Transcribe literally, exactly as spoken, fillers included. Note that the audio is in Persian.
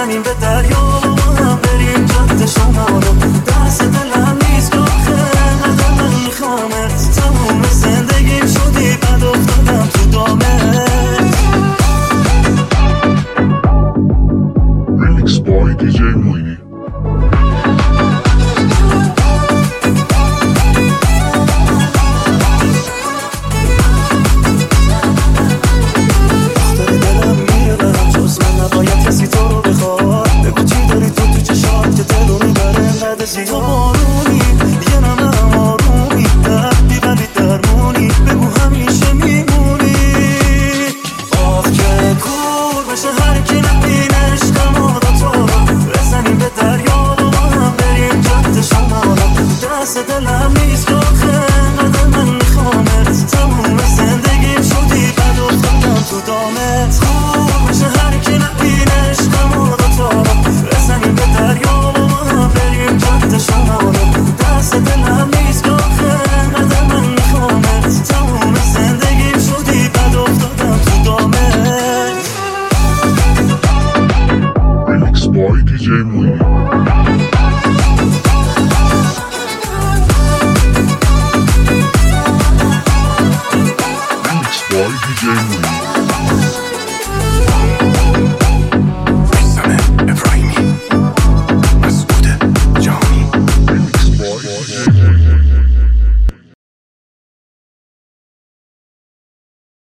زمین به دریا هم بریم جاده شما رو دست دلم نیست که آخه قدر من میخوامت تموم زندگیم شدی بد افتادم تو دامت Remix boy دی جی موینی تو بارونی یه نمه آرومی دردی ولی درمونی بگو همیشه میمونی آخ که کور بشه هر کی